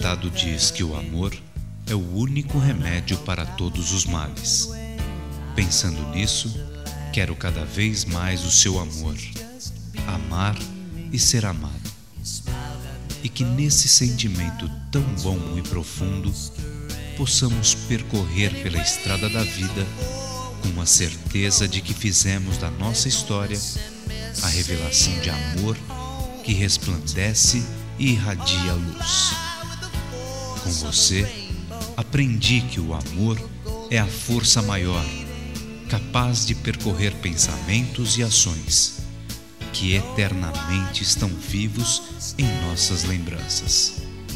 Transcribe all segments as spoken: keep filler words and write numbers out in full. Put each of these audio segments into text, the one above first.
ditado diz que o amor é o único remédio para todos os males. Pensando nisso, quero cada vez mais o seu amor, amar e ser amado. E que nesse sentimento tão bom e profundo, possamos percorrer pela estrada da vida com a certeza de que fizemos da nossa história a revelação de amor que resplandece e irradia a luz. Com você, aprendi que o amor é a força maior, capaz de percorrer pensamentos e ações, que eternamente estão vivos em nossas lembranças.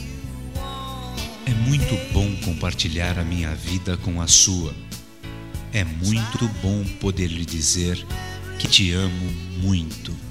É muito bom compartilhar a minha vida com a sua. É muito bom poder lhe dizer que te amo muito.